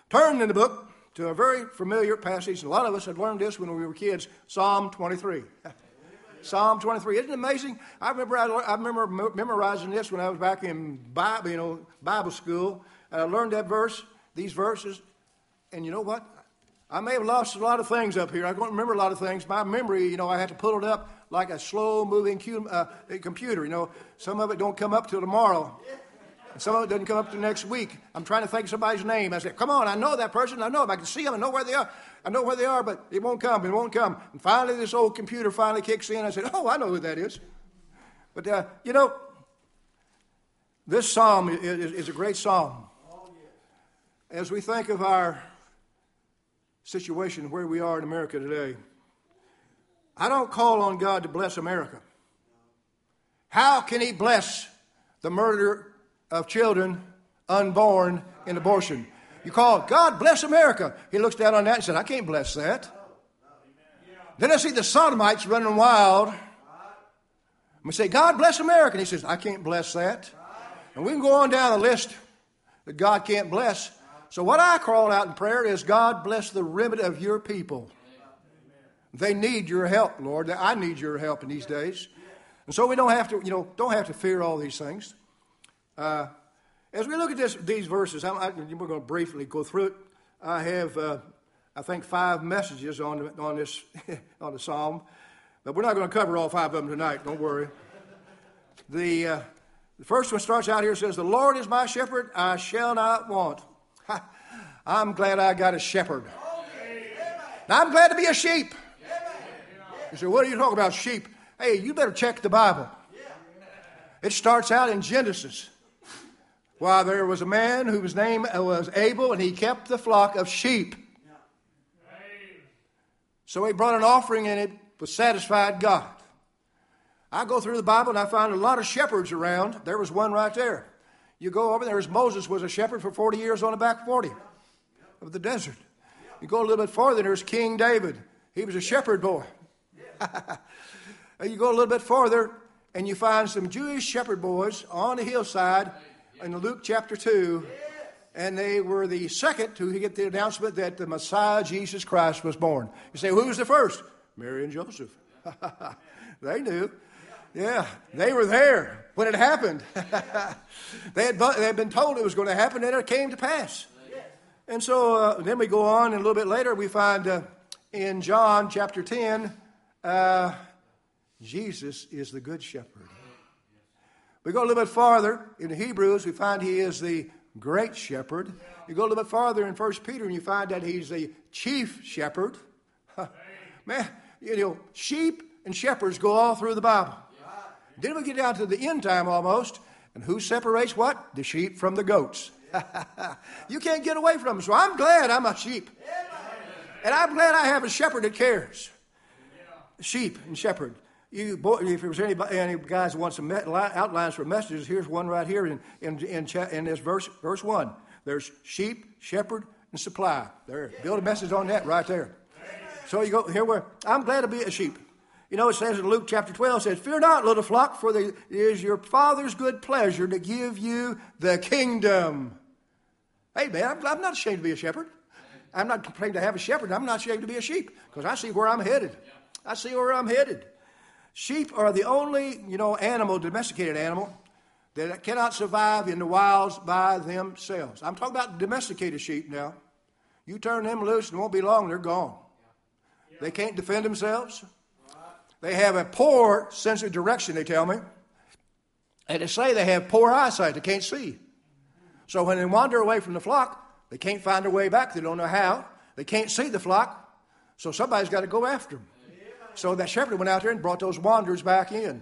Turn in the book to a very familiar passage. A lot of us had learned this when we were kids, Psalm 23. Psalm 23. Isn't it amazing? I remember memorizing this when I was back in Bible school. And I learned these verses. And you know what? I may have lost a lot of things up here. I don't remember a lot of things. My memory, I had to pull it up like a slow-moving computer. Some of it don't come up till tomorrow. And some of it doesn't come up till next week. I'm trying to think of somebody's name. I said, come on, I know that person. I know them. I can see them. I know where they are. I know where they are, but it won't come. It won't come. And finally, this old computer finally kicks in. I said, oh, I know who that is. But, this psalm is a great psalm. As we think of our situation where we are in America today, I don't call on God to bless America. How can he bless the murder of children unborn in abortion? You call, God bless America. He looks down on that and said, I can't bless that. Then I see the sodomites running wild. We say, God bless America. And he says, I can't bless that. And we can go on down the list that God can't bless. So what I call out in prayer is, God bless the remnant of your people. They need your help, Lord. I need your help in these days. And so we don't have to fear all these things. As we look at these verses, we're going to briefly go through it. I have, I think, 5 messages on this on the psalm, but we're not going to cover all 5 of them tonight. Don't worry. The first one starts out here. It says, "The Lord is my shepherd; I shall not want." I'm glad I got a shepherd. Now, I'm glad to be a sheep. You say, what are you talking about, sheep? Hey, you better check the Bible. It starts out in Genesis. While there was a man whose name was Abel, and he kept the flock of sheep. So he brought an offering, and it was satisfied God. I go through the Bible, and I find a lot of shepherds around. There was one right there. You go over there, Moses was a shepherd for 40 years on the back 40 of the desert. You go a little bit farther, there's King David. He was a shepherd boy. You go a little bit farther, and you find some Jewish shepherd boys on the hillside in Luke chapter 2, and they were the second to get the announcement that the Messiah, Jesus Christ, was born. You say, who was the first? Mary and Joseph. They knew. Yeah, they were there when it happened. They had been told it was going to happen, and it came to pass. And so then we go on, and a little bit later we find in John chapter 10, Jesus is the good shepherd. We go a little bit farther in Hebrews, we find he is the great shepherd. You go a little bit farther in 1 Peter, and you find that he's the chief shepherd. Man, sheep and shepherds go all through the Bible. Then we get down to the end time almost, and who separates what? The sheep from the goats. You can't get away from them. So I'm glad I'm a sheep. And I'm glad I have a shepherd that cares. Sheep and shepherd. If there's any guys who want some outlines for messages, here's one right here in this verse 1. There's sheep, shepherd, and supply. There, build a message on that right there. So you go here where I'm glad to be a sheep. It says in Luke chapter 12, it says, "Fear not, little flock, for it is your Father's good pleasure to give you the kingdom." Hey, man, I'm not ashamed to be a shepherd. I'm not complaining to have a shepherd. I'm not ashamed to be a sheep because I see where I'm headed. I see where I'm headed. Sheep are the only, domesticated animal that cannot survive in the wilds by themselves. I'm talking about domesticated sheep now. You turn them loose and it won't be long, they're gone. They can't defend themselves. They have a poor sense of direction, they tell me. And they say they have poor eyesight. They can't see. So when they wander away from the flock, they can't find their way back. They don't know how. They can't see the flock. So somebody's got to go after them. So that shepherd went out there and brought those wanderers back in.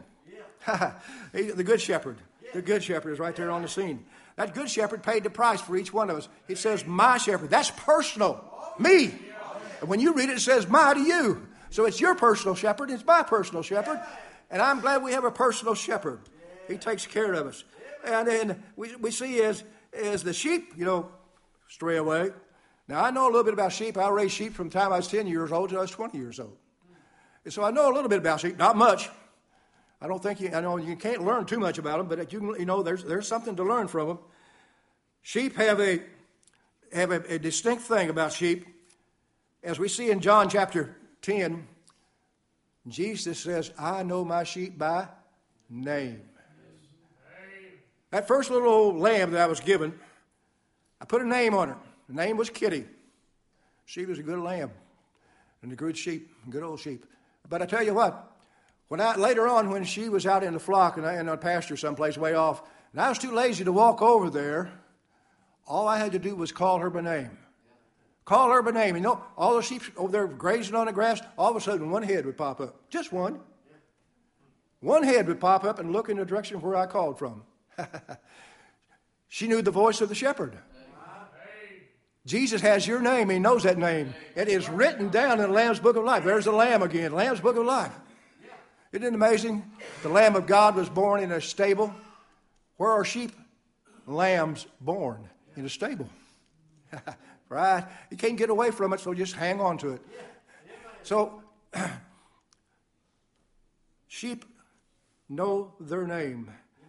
The good shepherd. The good shepherd is right there on the scene. That good shepherd paid the price for each one of us. It says, my shepherd. That's personal. Me. And when you read it, it says, my to you. So it's your personal shepherd. It's my personal shepherd. And I'm glad we have a personal shepherd. He takes care of us. And then we see as the sheep, stray away. Now, I know a little bit about sheep. I raised sheep from the time I was 10 years old to I was 20 years old. And so I know a little bit about sheep. Not much. I don't think I know you can't learn too much about them, but there's something to learn from them. Sheep have have a distinct thing about sheep. As we see in John chapter 10, Jesus says, I know my sheep by name. That first little old lamb that I was given, I put a name on her. The name was Kitty. She was a good lamb and a good sheep, a good old sheep. But I tell you what, later on when she was out in the flock and in a pasture someplace way off, and I was too lazy to walk over there, all I had to do was call her by name. Call her by name. You know, all the sheep over there grazing on the grass, all of a sudden one head would pop up. Just one. One head would pop up and look in the direction where I called from. She knew the voice of the shepherd. Jesus has your name. He knows that name. It is written down in the Lamb's Book of Life. There's the Lamb again. Lamb's Book of Life. Isn't it amazing? The Lamb of God was born in a stable. Where are sheep? Lambs born in a stable. Right? You can't get away from it, so just hang on to it. So, sheep know their name.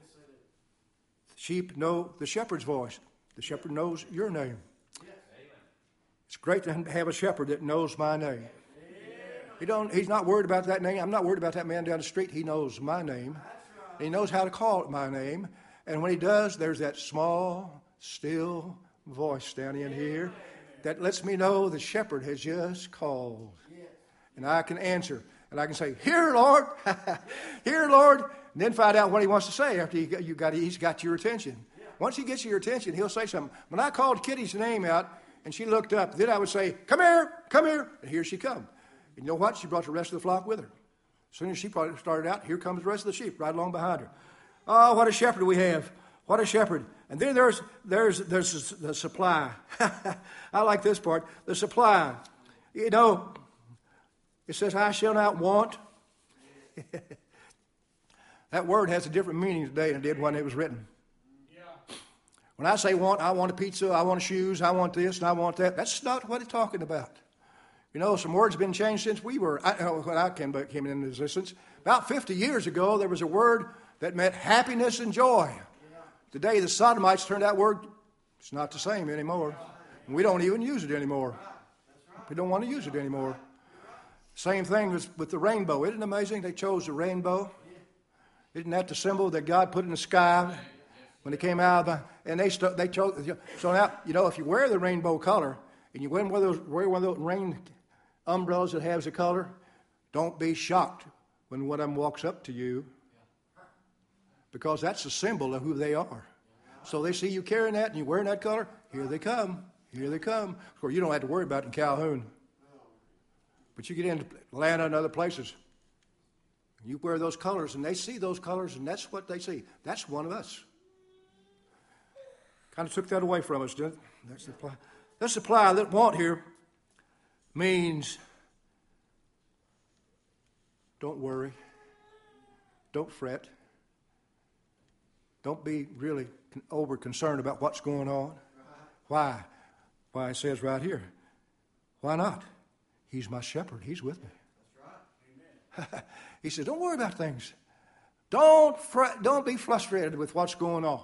Sheep know the shepherd's voice. The shepherd knows your name. It's great to have a shepherd that knows my name. He's not worried about that name. I'm not worried about that man down the street. He knows my name. He knows how to call it my name. And when he does, there's that small, still voice down in here that lets me know the shepherd has just called. And I can answer. And I can say, here, Lord. Here, Lord. And then find out what he wants to say after he's got your attention. Once he gets your attention, he'll say something. When I called Kitty's name out and she looked up, then I would say, come here, come here. And here she come. And you know what? She brought the rest of the flock with her. As soon as she started out, here comes the rest of the sheep right along behind her. Oh, what a shepherd we have. What a shepherd. And then there's the supply. I like this part. The supply. You know, it says, I shall not want. That word has a different meaning today than it did when it was written. When I say want, I want a pizza, I want shoes, I want this, and I want that. That's not what it's talking about. You know, some words have been changed since when I came into existence. About 50 years ago, there was a word that meant happiness and joy. Today, the Sodomites turned that word, it's not the same anymore. And we don't even use it anymore. We don't want to use it anymore. Same thing with the rainbow. Isn't it amazing? They chose the rainbow. Isn't that the symbol that God put in the sky when they came out of and they chose? So now, you know, if you wear the rainbow color and you wear one of those rain umbrellas that has a color, don't be shocked when one of them walks up to you, because that's a symbol of who they are. So they see you carrying that and you're wearing that color, here they come. Here they come. Of course, you don't have to worry about it in Calhoun. But you get into Atlanta and other places, you wear those colors, and they see those colors, and that's what they see. That's one of us. Kind of took that away from us, didn't it? That's the supply. That supply that want here means don't worry, don't fret, don't be really over concerned about what's going on. Why? Why it says right here, why not? He's my shepherd. He's with me. That's right. He says, don't worry about things. Don't fret, don't be frustrated with what's going on.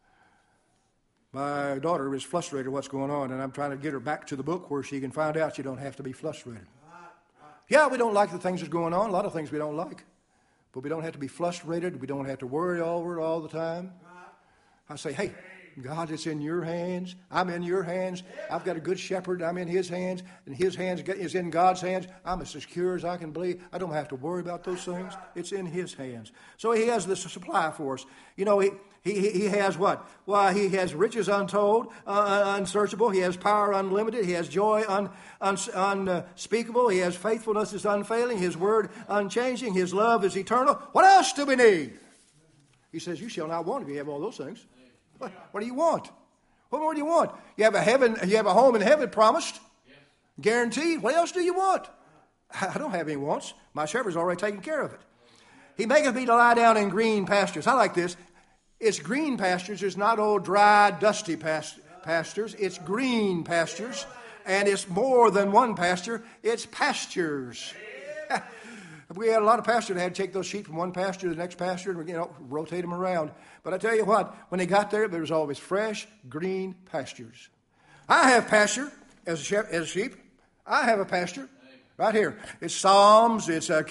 My daughter is frustrated with what's going on, and I'm trying to get her back to the book where she can find out she don't have to be frustrated. Yeah, we don't like the things that's going on. A lot of things we don't like. But we don't have to be frustrated. We don't have to worry over it all the time. I say, hey, God, it's in your hands. I'm in your hands. I've got a good shepherd. I'm in his hands, and his hands is in God's hands. I'm as secure as I can be. I don't have to worry about those things. It's in his hands. So he has this supply for us. You know, he has what? Why, he has riches untold, unsearchable. He has power unlimited. He has joy unspeakable. He has faithfulness is unfailing. His word unchanging. His love is eternal. What else do we need? He says, you shall not want if you have all those things. What do you want? What more do you want? You have a home in heaven promised, guaranteed. What else do you want? I don't have any wants. My shepherd's already taken care of it. He maketh me to lie down in green pastures. I like this. It's green pastures. It's not old, dry, dusty pastures. It's green pastures. And it's more than one pasture. It's pastures. We had a lot of pastors that had to take those sheep from one pasture to the next pasture and, rotate them around. But I tell you what, when they got there was always fresh, green pastures. I have pasture as a sheep. I have a pasture right here. It's Psalms. It's the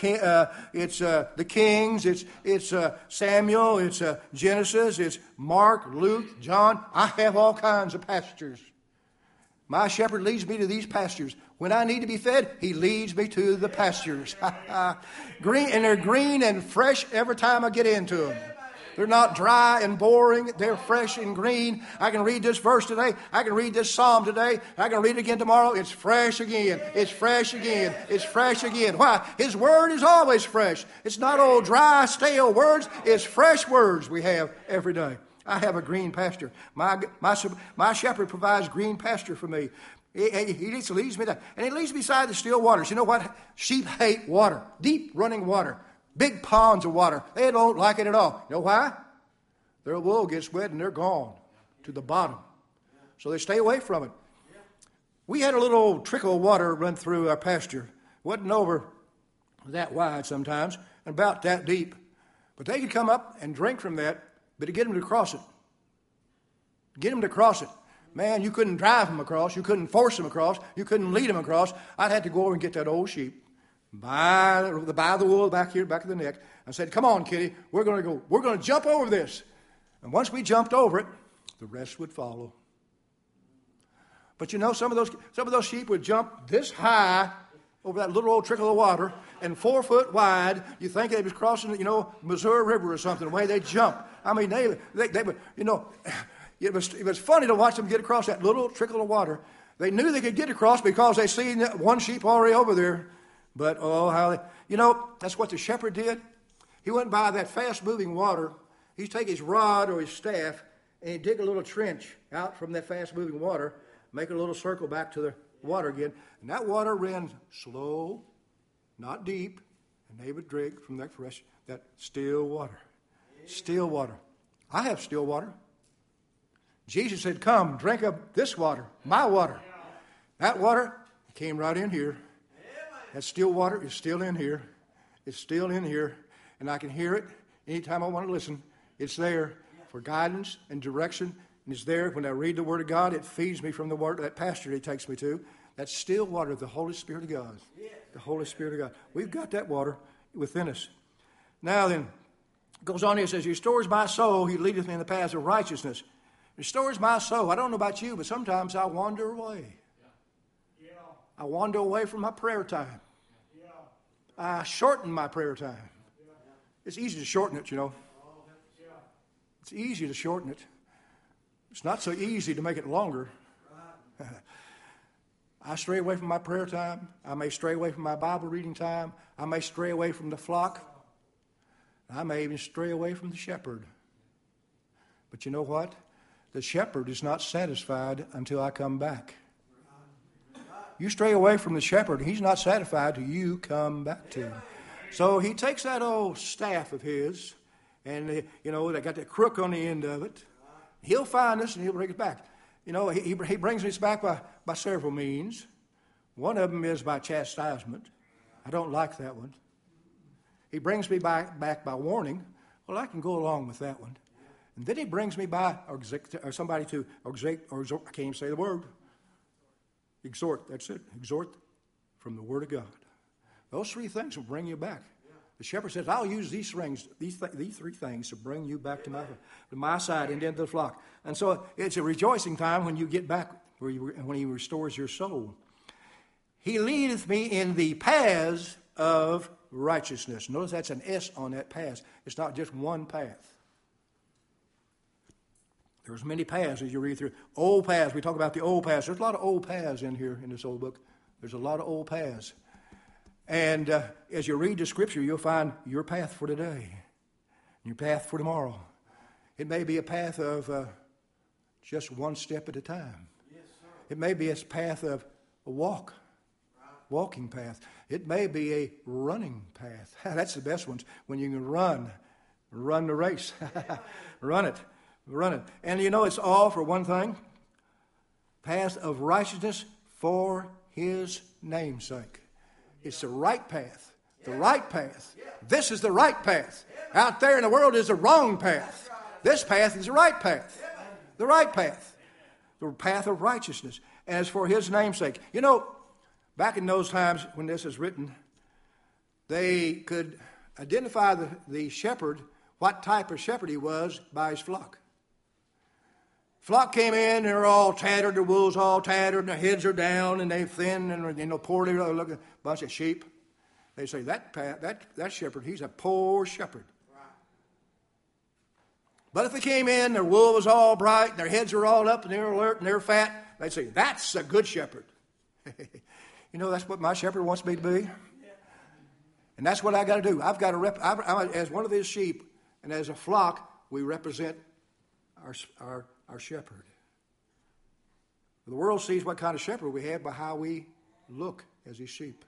Kings. It's Samuel. It's Genesis. It's Mark, Luke, John. I have all kinds of pastures. My shepherd leads me to these pastures. When I need to be fed, he leads me to the pastures. Green, and they're green and fresh every time I get into them. They're not dry and boring. They're fresh and green. I can read this verse today. I can read this psalm today. I can read it again tomorrow. It's fresh again. It's fresh again. It's fresh again. Why? His word is always fresh. It's not old dry, stale words. It's fresh words we have every day. I have a green pasture. My shepherd provides green pasture for me. He leads me down. And he leads me beside the still waters. You know what? Sheep hate water. Deep running water. Big ponds of water. They don't like it at all. You know why? Their wool gets wet and they're gone to the bottom. So they stay away from it. We had a little trickle of water run through our pasture. Wasn't over that wide sometimes, and about that deep. But they could come up and drink from that, but to get them to cross it. Get them to cross it. Man, you couldn't drive them across. You couldn't force them across. You couldn't lead them across. I'd have to go over and get that old sheep. By the wool back here, back of the neck. I said, come on, kitty, we're going to jump over this. And once we jumped over it, the rest would follow. But you know, some of those sheep would jump this high over that little old trickle of water and 4 foot wide. You think they was crossing, Missouri River or something, the way they jump. I mean, they would, it was funny to watch them get across that little trickle of water. They knew they could get across because they seen one sheep already over there. But, that's what the shepherd did. He went by that fast-moving water. He'd take his rod or his staff, and he'd dig a little trench out from that fast-moving water, make a little circle back to the water again. And that water ran slow, not deep, and they would drink from that fresh, that still water. Still water. I have still water. Jesus said, come, drink of this water, my water. That water came right in here. That still water is still in here. It's still in here. And I can hear it anytime I want to listen. It's there for guidance and direction. And it's there when I read the Word of God. It feeds me from the Word, that pasture He takes me to. That still water of the Holy Spirit of God. The Holy Spirit of God. We've got that water within us. Now then, it goes on here. It says, He restores my soul. He leadeth me in the paths of righteousness. Restores my soul. I don't know about you, but sometimes I wander away. I wander away from my prayer time. I shorten my prayer time. It's easy to shorten it, It's easy to shorten it. It's not so easy to make it longer. I stray away from my prayer time. I may stray away from my Bible reading time. I may stray away from the flock. I may even stray away from the shepherd. But you know what? The shepherd is not satisfied until I come back. You stray away from the shepherd, he's not satisfied till you come back to him. So he takes that old staff of his, and they got that crook on the end of it. He'll find us and he'll bring us back. He brings us back by several means. One of them is by chastisement. I don't like that one. He brings me back by warning. Well, I can go along with that one. And then he brings me by or somebody to exhort. I can't even say the word. Exhort, that's it. Exhort from the Word of God. Those three things will bring you back. The shepherd says, I'll use these three things to bring you back to my side and into the flock. And so it's a rejoicing time when you get back, when He restores your soul. He leadeth me in the paths of righteousness. Notice that's an S on that path. It's not just one path. There's many paths as you read through. Old paths. We talk about the old paths. There's a lot of old paths in here in this old book. There's a lot of old paths. And as you read the Scripture, you'll find your path for today, your path for tomorrow. It may be a path of just one step at a time. Yes, sir. It may be a path of a walking path. It may be a running path. That's the best ones, when you can run the race. Run it. And it's all for one thing. Path of righteousness for His name's sake. It's the right path. The right path. This is the right path. Out there in the world is the wrong path. This path is the right path. The right path. the path of righteousness, and it's for his name's sake. Back in those times when this is written, they could identify the shepherd, what type of shepherd he was, by his flock. Flock came in, they're all tattered, the wool's all tattered, and their heads are down, and they're thin, and poorly looking bunch of sheep. They say, that shepherd, he's a poor shepherd. But if they came in, their wool was all bright, and their heads were all up, and they're alert, and they're fat, they'd say, that's a good shepherd. That's what my shepherd wants me to be. And that's what I got to do. I've got to as one of his sheep, and as a flock, we represent our shepherd. The world sees what kind of shepherd we have by how we look as his sheep.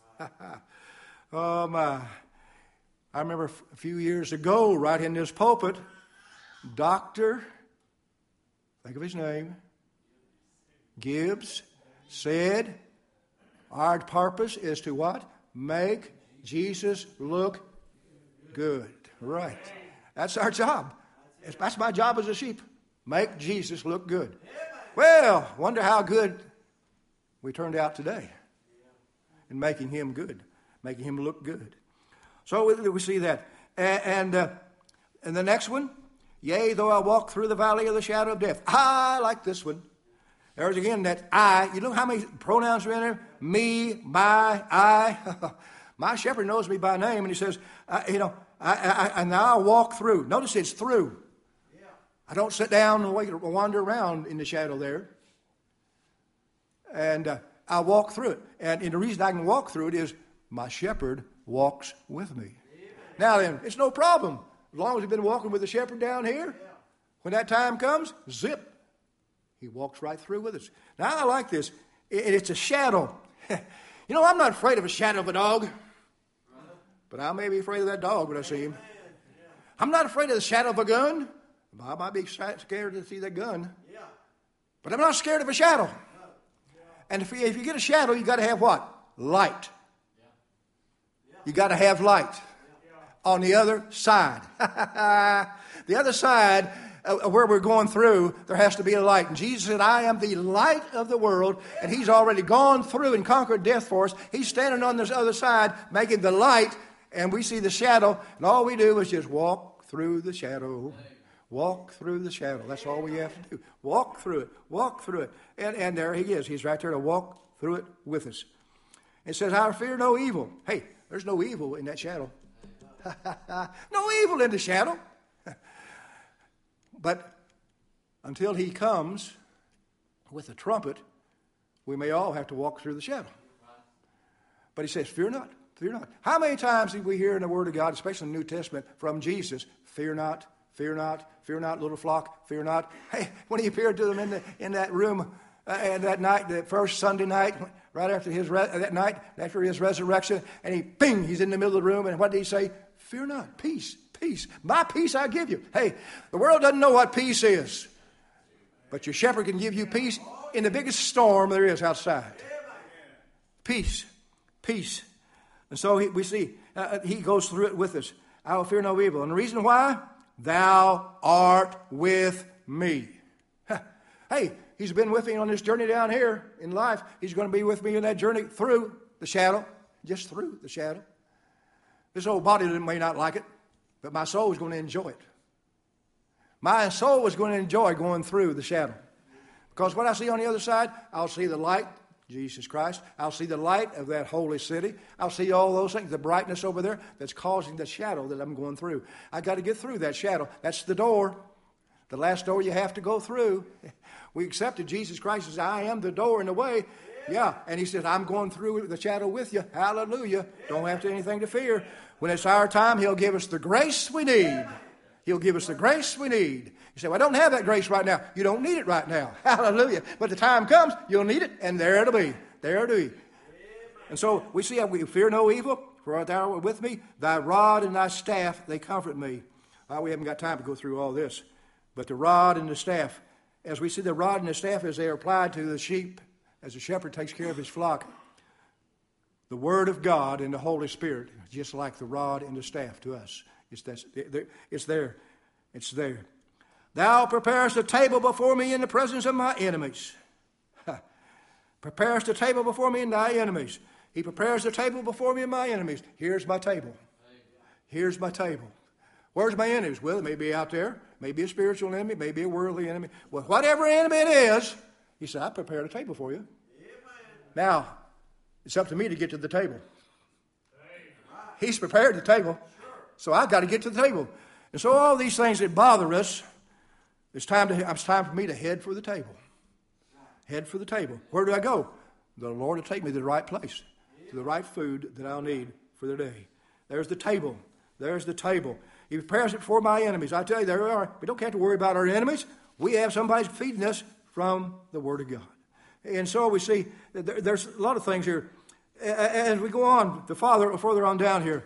Oh, my. I remember a few years ago, right in this pulpit, Dr. Think of his name, Gibbs, said, our purpose is to what? Make Jesus look good. Right. That's our job. That's my job as a sheep. Make Jesus look good. Well, wonder how good we turned out today in making him good, making him look good. So we see that. And the next one, yea, though I walk through the valley of the shadow of death. I like this one. There's again that I. You know how many pronouns are in there? Me, my, I. My shepherd knows me by name, and he says, and now I walk through. Notice it's through. I don't sit down and wander around in the shadow there. And I walk through it. And the reason I can walk through it is my shepherd walks with me. Now then, it's no problem. As long as we've been walking with the shepherd down here, when that time comes, zip, he walks right through with us. Now, I like this. It's a shadow. I'm not afraid of a shadow of a dog, but I may be afraid of that dog when I see him. I'm not afraid of the shadow of a gun. I might be scared to see that gun, but I'm not scared of a shadow. And if you get a shadow, you got to have what? Light. You got to have light on the other side. The other side where we're going through, there has to be a light. And Jesus said, I am the light of the world. And he's already gone through and conquered death for us. He's standing on this other side, making the light. And we see the shadow. And all we do is just walk through the shadow. Walk through the shadow. That's all we have to do. Walk through it. Walk through it. And there he is. He's right there to walk through it with us. It says, I fear no evil. Hey, there's no evil in that shadow. No evil in the shadow. But until he comes with a trumpet, we may all have to walk through the shadow. But he says, fear not, fear not. How many times did we hear in the Word of God, especially in the New Testament, from Jesus, fear not, fear not, fear not, little flock, fear not. Hey, when he appeared to them in that room and that night, the first Sunday night, right after that night, after his resurrection, and he's in the middle of the room, and what did he say? Fear not, peace, peace. My peace I give you. Hey, the world doesn't know what peace is, but your shepherd can give you peace in the biggest storm there is outside. Peace, peace. And so we see he goes through it with us. I will fear no evil. And the reason why? Thou art with me. Hey, he's been with me on this journey down here in life. He's going to be with me in that journey through the shadow, just through the shadow. This old body may not like it, but my soul is going to enjoy it. My soul is going to enjoy going through the shadow. Because what I see on the other side, I'll see the light, Jesus Christ. I'll see the light of that holy city. I'll see all those things, the brightness over there that's causing the shadow that I'm going through. I got to get through that shadow. That's the door. The last door you have to go through. We accepted Jesus Christ as I am the door and the way. Yeah, and he said, I'm going through the shadow with you. Hallelujah. Don't have anything to fear. When it's our time, he'll give us the grace we need. He'll give us the grace we need. You say, well, I don't have that grace right now. You don't need it right now. Hallelujah. But the time comes, you'll need it, and there it'll be. There it'll be. And so we see, we fear no evil, for thou art with me. Thy rod and thy staff, they comfort me. Well, we haven't got time to go through all this. But the rod and the staff, as we see the rod and the staff as they are applied to the sheep, as the shepherd takes care of his flock, the Word of God and the Holy Spirit, just like the rod and the staff to us. It's there. It's there. Thou preparest a table before me in the presence of my enemies. Preparest a table before me in thy enemies. He prepares a table before me in my enemies. Here's my table. Here's my table. Where's my enemies? Well, it may be out there. Maybe a spiritual enemy. Maybe a worldly enemy. Well, whatever enemy it is, he said, I prepared a table for you. Now, it's up to me to get to the table. He's prepared the table. So I've got to get to the table. And so all these things that bother us, it's time for me to head for the table. Head for the table. Where do I go? The Lord will take me to the right place, to the right food that I'll need for the day. There's the table. There's the table. He prepares it for my enemies. I tell you, there we are. We don't have to worry about our enemies. We have somebody feeding us from the Word of God. And so we see that there's a lot of things here. As we go on, further on down here,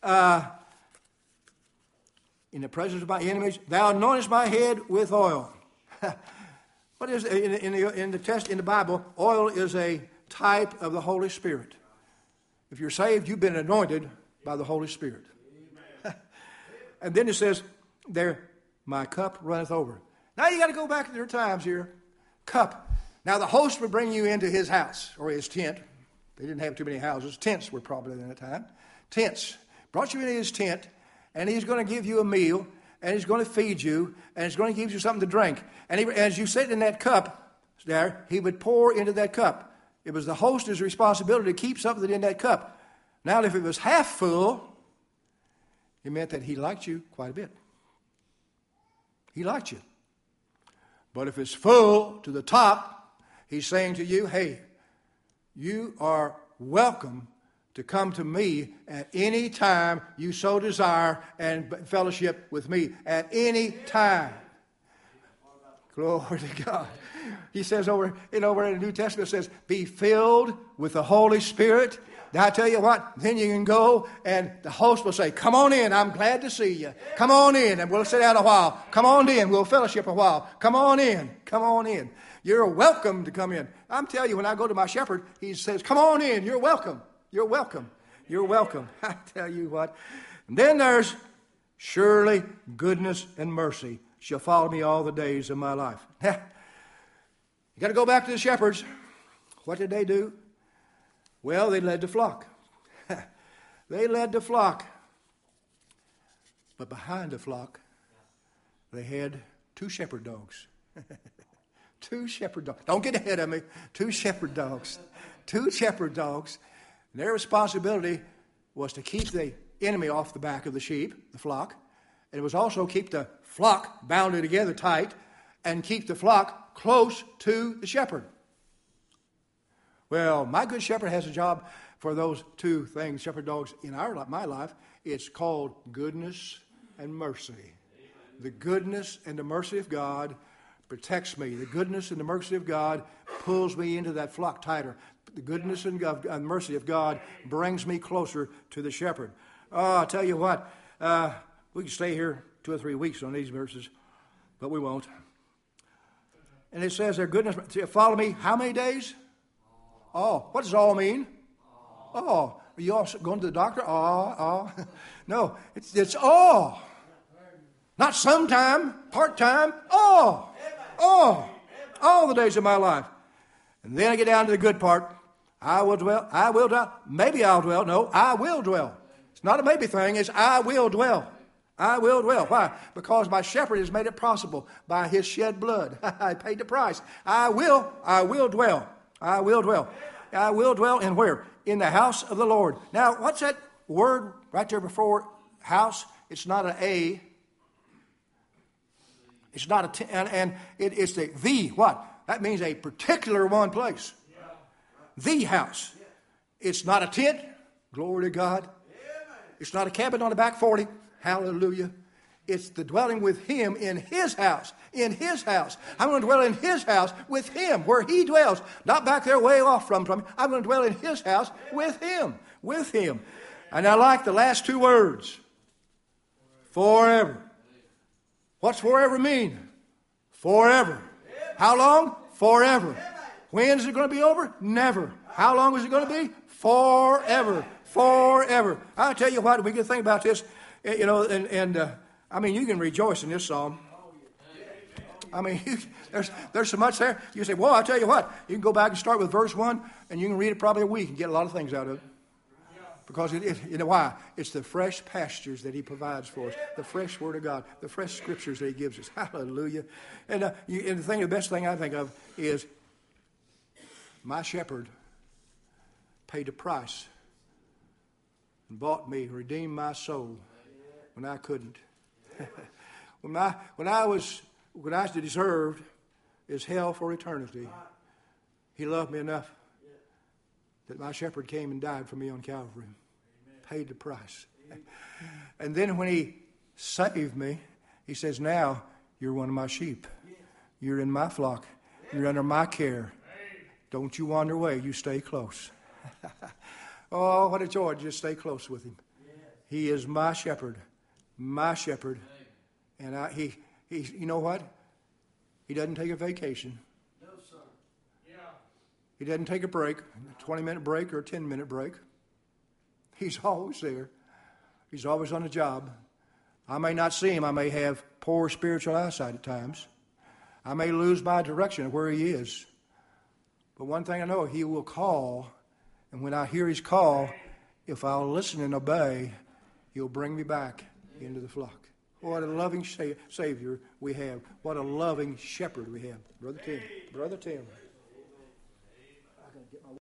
in the presence of my enemies, thou anointest my head with oil. What is in the Bible? Oil is a type of the Holy Spirit. If you're saved, you've been anointed by the Holy Spirit. And then it says, "There, my cup runneth over." Now you got to go back to their times here. Cup. Now the host would bring you into his house or his tent. They didn't have too many houses. Tents were probably in that time. Tents. Brought you into his tent, and he's going to give you a meal, and he's going to feed you, and he's going to give you something to drink. And as you sit in that cup there, he would pour into that cup. It was the host's responsibility to keep something in that cup. Now, if it was half full, it meant that he liked you quite a bit. He liked you. But if it's full to the top, he's saying to you, hey, you are welcome to come to me at any time you so desire and fellowship with me at any time. Glory to God. He says over in the New Testament, it says, be filled with the Holy Spirit. Now I tell you what, then you can go and the host will say, come on in, I'm glad to see you. Come on in and we'll sit down a while. Come on in, we'll fellowship a while. Come on in, come on in. You're welcome to come in. I'm telling you, when I go to my shepherd, he says, come on in, you're welcome. You're welcome. You're welcome. I tell you what. And then there's surely goodness and mercy shall follow me all the days of my life. You got to go back to the shepherds. What did they do? Well, they led the flock. They led the flock. But behind the flock, they had two shepherd dogs. Two shepherd dogs. Don't get ahead of me. Two shepherd dogs. Two shepherd dogs. And their responsibility was to keep the enemy off the back of the sheep, the flock. And it was also keep the flock bounded together tight and keep the flock close to the shepherd. Well, my good shepherd has a job for those two things, shepherd dogs, in my life. It's called goodness and mercy. The goodness and the mercy of God protects me. The goodness and the mercy of God pulls me into that flock tighter. The goodness and mercy of God brings me closer to the shepherd. Oh, I'll tell you what, we can stay here 2 or 3 weeks on these verses, but we won't. And it says their goodness, follow me how many days? Oh, what does all mean? Oh, are you all going to the doctor? Oh. No, it's all. Not sometime, part-time, all the days of my life. And then I get down to the good part. I will dwell, maybe I'll dwell. No, I will dwell. It's not a maybe thing, it's I will dwell. I will dwell. Why? Because my shepherd has made it possible by his shed blood. I paid the price. I will dwell. I will dwell. I will dwell in where? In the house of the Lord. Now, what's that word right there before house? It's not an A. It's not a T, and it's the what? That means a particular one place. The house. It's not a tent. Glory to God. It's not a cabin on the back 40. Hallelujah. It's the dwelling with him in his house. In his house. I'm going to dwell in his house with him, where he dwells. Not back there way off from him. I'm going to dwell in his house with him. With him. And I like the last two words. Forever. What's forever mean? Forever. How long? Forever. When is it going to be over? Never. How long is it going to be? Forever. Forever. I'll tell you what, we can think about this, and I mean, you can rejoice in this psalm. I mean, there's so much there. You say, well, I'll tell you what. You can go back and start with verse 1, and you can read it probably a week and get a lot of things out of it. Because you know why? It's the fresh pastures that he provides for us, the fresh Word of God, the fresh Scriptures that he gives us. Hallelujah. And the best thing I think of is my shepherd paid a price and bought me, redeemed my soul when I couldn't. when I deserved is hell for eternity, he loved me enough that my shepherd came and died for me on Calvary. Paid the price. And then when he saved me, he says, now you're one of my sheep. You're in my flock. You're under my care. Don't you wander away. You stay close. Oh, what a joy to just stay close with him. He is my shepherd. My shepherd. And he you know what? He doesn't take a vacation. He doesn't take a break, a 20-minute break or a 10-minute break. He's always there. He's always on the job. I may not see him. I may have poor spiritual eyesight at times. I may lose my direction of where he is. But one thing I know, he will call. And when I hear his call, if I'll listen and obey, he'll bring me back into the flock. What a loving Savior we have. What a loving shepherd we have. Brother Tim.